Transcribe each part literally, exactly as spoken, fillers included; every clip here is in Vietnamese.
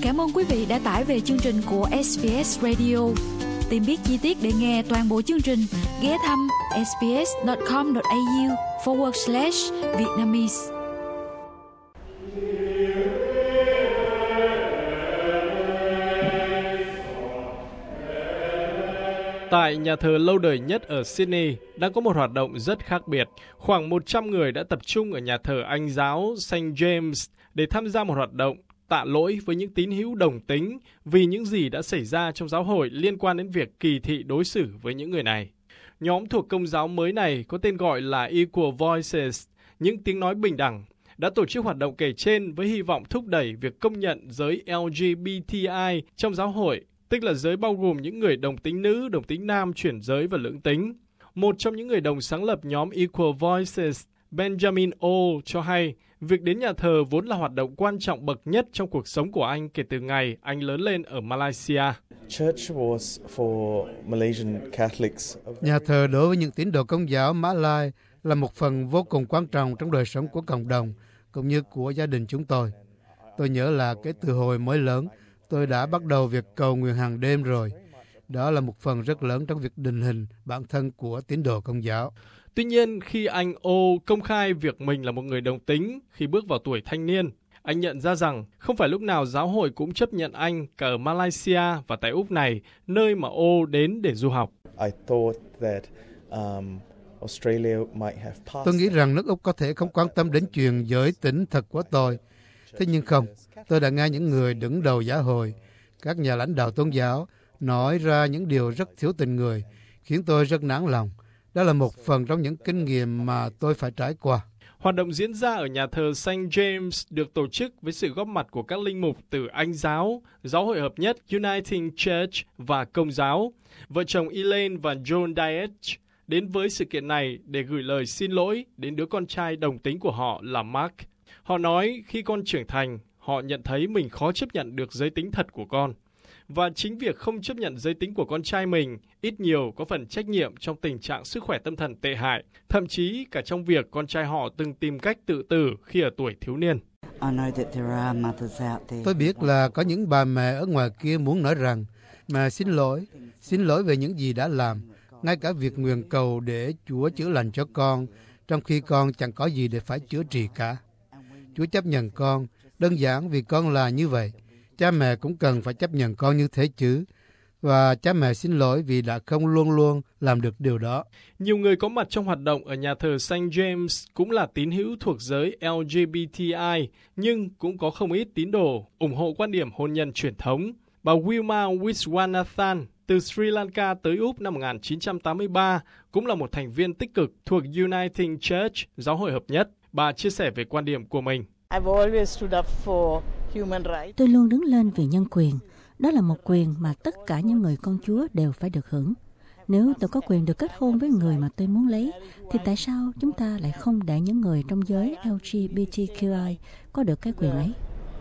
Cảm ơn quý vị đã tải về chương trình của ét bê ét Radio. Tìm biết chi tiết để nghe toàn bộ chương trình, ghé thăm sbs.com.au forward slash Vietnamese. Tại nhà thờ lâu đời nhất ở Sydney đang có một hoạt động rất khác biệt. Khoảng một trăm người đã tập trung ở nhà thờ Anh giáo Saint James để tham gia một hoạt động tạ lỗi với những tín hữu đồng tính vì những gì đã xảy ra trong giáo hội liên quan đến việc kỳ thị đối xử với những người này. Nhóm thuộc Công giáo mới này có tên gọi là Equal Voices, những tiếng nói bình đẳng, đã tổ chức hoạt động kể trên với hy vọng thúc đẩy việc công nhận giới L G B T I trong giáo hội, tức là giới bao gồm những người đồng tính nữ, đồng tính nam, chuyển giới và lưỡng tính. Một trong những người đồng sáng lập nhóm Equal Voices, Benjamin O, cho hay việc đến nhà thờ vốn là hoạt động quan trọng bậc nhất trong cuộc sống của anh kể từ ngày anh lớn lên ở Malaysia. Nhà thờ đối với những tín đồ Công giáo Mã Lai là một phần vô cùng quan trọng trong đời sống của cộng đồng cũng như của gia đình chúng tôi. Tôi nhớ là kể từ hồi mới lớn, tôi đã bắt đầu việc cầu nguyện hàng đêm rồi. Đó là một phần rất lớn trong việc định hình bản thân của tín đồ Công giáo. Tuy nhiên, khi anh O công khai việc mình là một người đồng tính khi bước vào tuổi thanh niên, anh nhận ra rằng không phải lúc nào giáo hội cũng chấp nhận anh cả ở Malaysia và tại Úc này, nơi mà O đến để du học. Tôi nghĩ rằng nước Úc có thể không quan tâm đến chuyện giới tính thật của tôi. Thế nhưng không, tôi đã nghe những người đứng đầu giáo hội, các nhà lãnh đạo tôn giáo nói ra những điều rất thiếu tình người, khiến tôi rất nản lòng. Đó là một phần trong những kinh nghiệm mà tôi phải trải qua. Hoạt động diễn ra ở nhà thờ Saint James được tổ chức với sự góp mặt của các linh mục từ Anh giáo, Giáo hội Hợp nhất Uniting Church và Công giáo. Vợ chồng Elaine và John Dietz đến với sự kiện này để gửi lời xin lỗi đến đứa con trai đồng tính của họ là Mark. Họ nói khi con trưởng thành, họ nhận thấy mình khó chấp nhận được giới tính thật của con. Và chính việc không chấp nhận giới tính của con trai mình ít nhiều có phần trách nhiệm trong tình trạng sức khỏe tâm thần tệ hại, thậm chí cả trong việc con trai họ từng tìm cách tự tử khi ở tuổi thiếu niên. Tôi biết là có những bà mẹ ở ngoài kia muốn nói rằng, mẹ xin lỗi, xin lỗi về những gì đã làm, ngay cả việc nguyện cầu để Chúa chữa lành cho con, trong khi con chẳng có gì để phải chữa trị cả. Chúa chấp nhận con, đơn giản vì con là như vậy. Cha mẹ cũng cần phải chấp nhận con như thế chứ. Và cha mẹ xin lỗi vì đã không luôn luôn làm được điều đó. Nhiều người có mặt trong hoạt động ở nhà thờ Saint James cũng là tín hữu thuộc giới L G B T I, nhưng cũng có không ít tín đồ ủng hộ quan điểm hôn nhân truyền thống. Bà Wilma Wiswanathan từ Sri Lanka tới Úc năm một nghìn chín trăm tám mươi ba cũng là một thành viên tích cực thuộc Uniting Church, Giáo hội Hợp nhất. Bà chia sẻ về quan điểm của mình. Tôi luôn đứng lên vì nhân quyền. Đó là một quyền mà tất cả những người con Chúa đều phải được hưởng. Nếu tôi có quyền được kết hôn với người mà tôi muốn lấy, thì tại sao chúng ta lại không để những người trong giới L G B T Q I có được cái quyền ấy?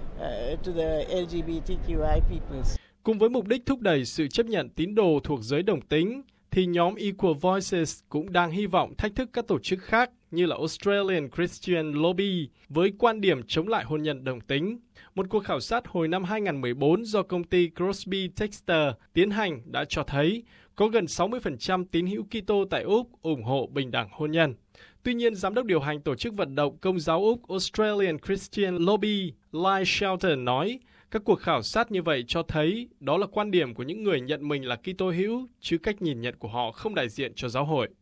Cùng với mục đích thúc đẩy sự chấp nhận tín đồ thuộc giới đồng tính, thì nhóm Equal Voices cũng đang hy vọng thách thức các tổ chức khác như là Australian Christian Lobby với quan điểm chống lại hôn nhân đồng tính. Một cuộc khảo sát hồi năm hai nghìn không trăm mười bốn do công ty Crosby Textor tiến hành đã cho thấy có gần sáu mươi phần trăm tín hữu Kitô tại Úc ủng hộ bình đẳng hôn nhân. Tuy nhiên, Giám đốc điều hành tổ chức vận động Công giáo Úc Australian Christian Lobby, Ly Shelton nói, các cuộc khảo sát như vậy cho thấy đó là quan điểm của những người nhận mình là Kitô hữu, chứ cách nhìn nhận của họ không đại diện cho giáo hội.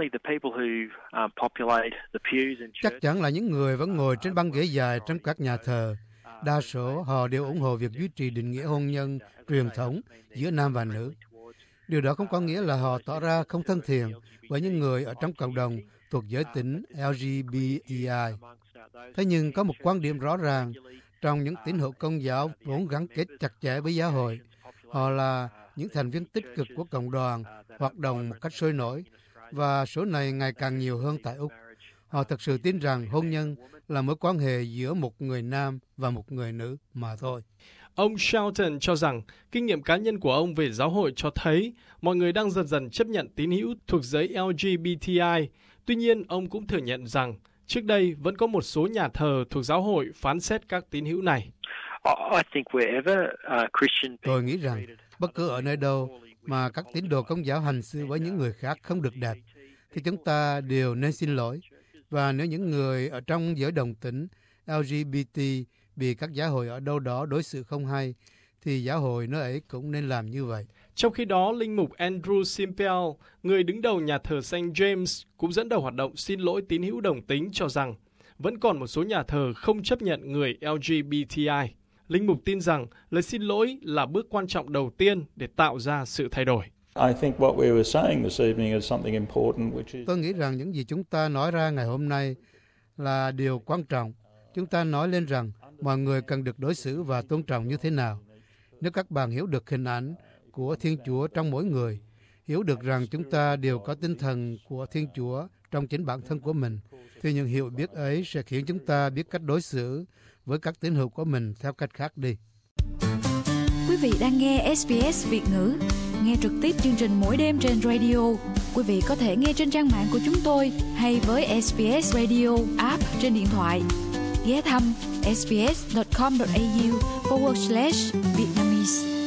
Chắc chắn là những người vẫn ngồi trên băng ghế dài trong các nhà thờ. Đa số họ đều ủng hộ việc duy trì định nghĩa hôn nhân truyền thống giữa nam và nữ. Điều đó không có nghĩa là họ tỏ ra không thân thiện với những người ở trong cộng đồng thuộc giới tính L G B T I. Thế nhưng có một quan điểm rõ ràng trong những tín hữu Công giáo vốn gắn kết chặt chẽ với giáo hội. Họ là những thành viên tích cực của cộng đoàn, hoạt động một cách sôi nổi, và số này ngày càng nhiều hơn tại Úc. Họ thực sự tin rằng hôn nhân là mối quan hệ giữa một người nam và một người nữ mà thôi. Ông Shelton cho rằng kinh nghiệm cá nhân của ông về giáo hội cho thấy mọi người đang dần dần chấp nhận tín hữu thuộc giới L G B T I. Tuy nhiên, ông cũng thừa nhận rằng trước đây vẫn có một số nhà thờ thuộc giáo hội phán xét các tín hữu này. Tôi nghĩ rằng bất cứ ở nơi đâu mà các tín đồ Công giáo hành xử với những người khác không được đẹp, thì chúng ta đều nên xin lỗi. Và nếu những người ở trong giới đồng tính L G B T bị các giáo hội ở đâu đó đối xử không hay, thì giáo hội nơi ấy cũng nên làm như vậy. Trong khi đó, linh mục Andrew Simpel, người đứng đầu nhà thờ Saint James, cũng dẫn đầu hoạt động xin lỗi tín hữu đồng tính, cho rằng vẫn còn một số nhà thờ không chấp nhận người L G B T I. Linh mục tin rằng lời xin lỗi là bước quan trọng đầu tiên để tạo ra sự thay đổi. Tôi nghĩ rằng những gì chúng ta nói ra ngày hôm nay là điều quan trọng. Chúng ta nói lên rằng mọi người cần được đối xử và tôn trọng như thế nào. Nếu các bạn hiểu được hình ảnh của Thiên Chúa trong mỗi người, hiểu được rằng chúng ta đều có tinh thần của Thiên Chúa trong chính bản thân của mình, thì những hiểu biết ấy sẽ khiến chúng ta biết cách đối xử với các tín hữu của mình theo cách khác đi. Quý vị đang nghe S B S Việt ngữ. Nghe trực tiếp chương trình mỗi đêm trên radio. Quý vị có thể nghe trên trang mạng của chúng tôi hay với S B S Radio app trên điện thoại. Ghé thăm sbs.com.au forward slash Vietnamese.